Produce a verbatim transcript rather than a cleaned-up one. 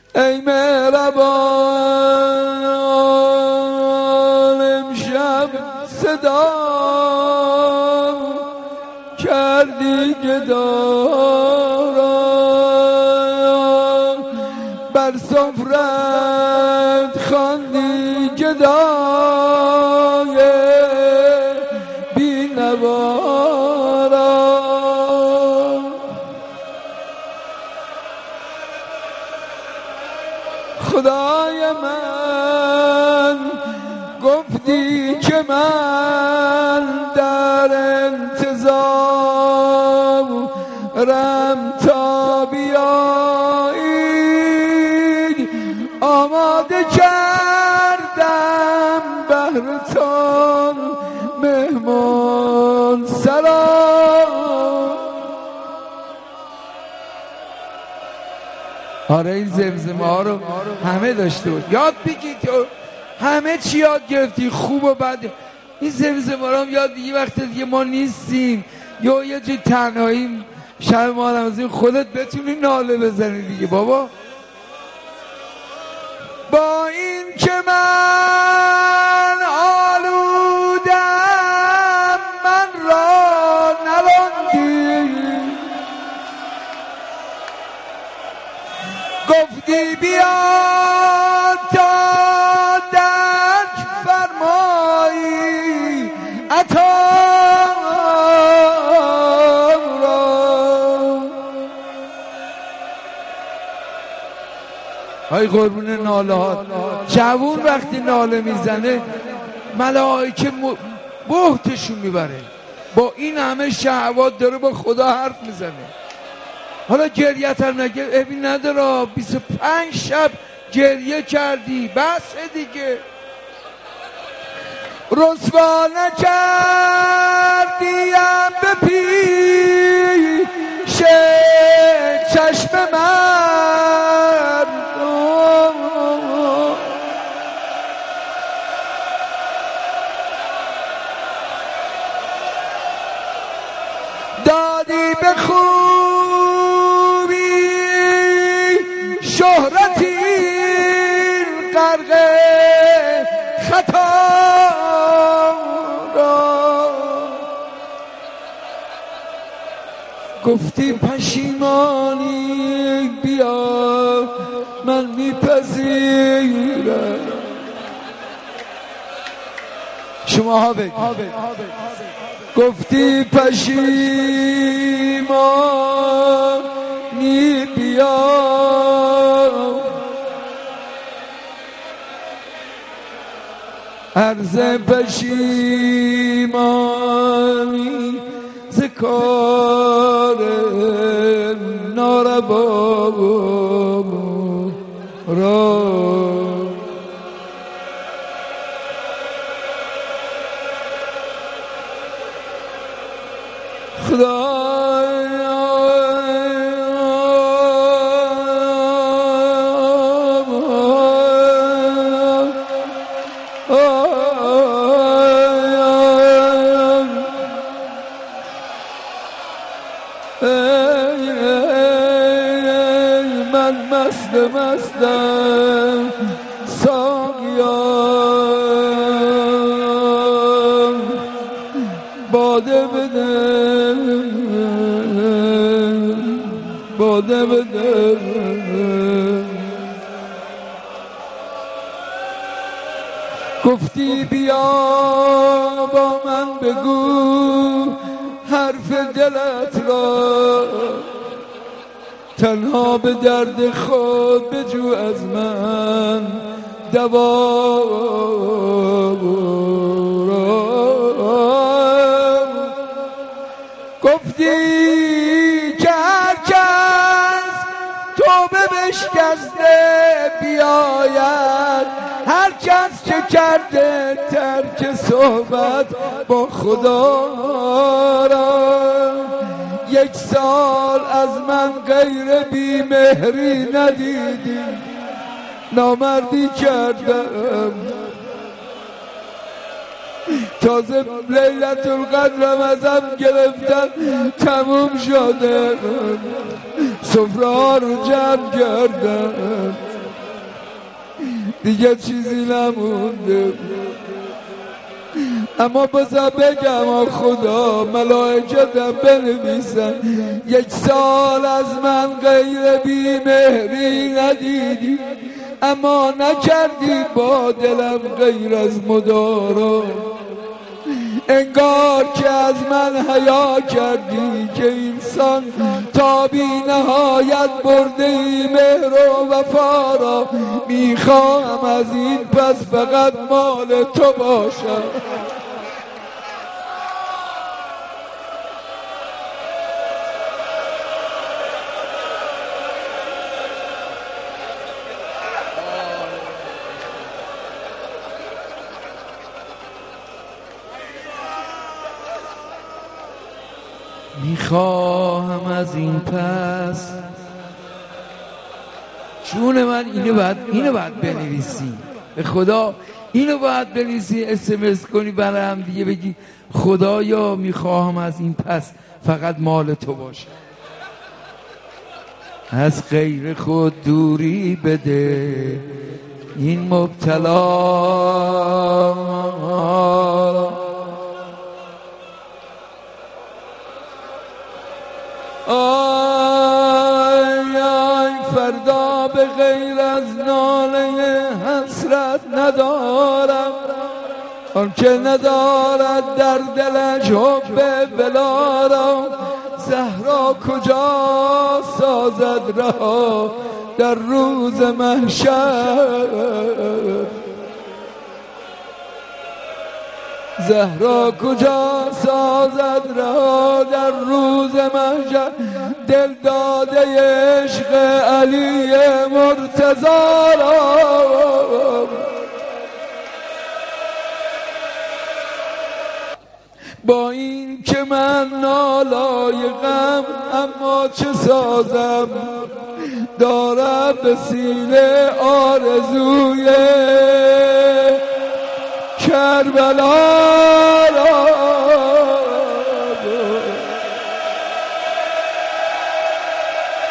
ای مهربان امشب صدا کردی گدارا، بر سفرت خواندی گدای بی نوارا. خدای من گفتی که من در انتظارم تا بیایی، آماده کردم بهرتان مهمان سرا. آره این زمزمه ها رو همه داشته بود، یاد بگید. همه چی یاد گرفتی، خوب و بد. این زمزمه ها رو یاد بگید وقت دیگه ما نیستیم یا یه جای تنهاییم شب ما نمازیم خودت بتونی ناله بزنی دیگه بابا. با این که من آلودم من را نراندی، گفتی بیا تا درک فرمایی عطا را. های قربون ناله ها. جوون وقتی ناله میزنه ملائکه بهتشون میبره، با این همه شهوات داره با خدا حرف میزنه. حالا گریت هم نگه ابی نداره، بیست و پنج شب گریه کردی بس دیگه، رسوا نکردیم به پیش چشم من، دادی به شهرتی غرق خطا را، گفتی پشیمانی بیا من میپذیرم. شما ها بگید گفتی پشیمانی بیا عرض پشیمانی ز کار ناروا را. من مست مستم ساقیان باده بده باده بده. گفتی بیا با من بگو حرف دلت را، تنها به درد خود بجو از من دوا را. گفتی که هر کس توبه بشکسته بیاید، هر کس که کرده ترک صحبت با خدا را. یک سال از من غیر بی مهری ندیدی، نامردی کردم، تازه لیلت القدرم ازم گرفتن تموم شده، سفره ها رو جمع کردم، دیگه چیزی نمونده. اما بذار بگم خدا ملائکتم بنویسن یک سال از من غیر بیمهری ندیدی، اما نکردی با دلم غیر از مدارا. انگار که از من حیا کردی که انسان تا بی نهایت برده ای مهر و وفا را. میخواهم از این پس فقط مال تو باشم. میخواهم از این پس جون من اینو باید اینو باید بنویسی، به خدا اینو باید بنویسی، اسمس کنی برای هم دیگه بگی خدایا میخواهم از این پس فقط مال تو باشه. از غیر خود دوری بده این مبتلا. آی آی فردا به غیر از ناله حسرت ندارم، آن که ندارد در دلش حب بلا را. زهرا کجا سازد رها در روز محشر، زهرا کجا سازد رها در روز محشر. دل داده عشق علی مرتضی را. با این که من نالایقم اما چه سازم، دارم به سینه آرزوی کربلا را.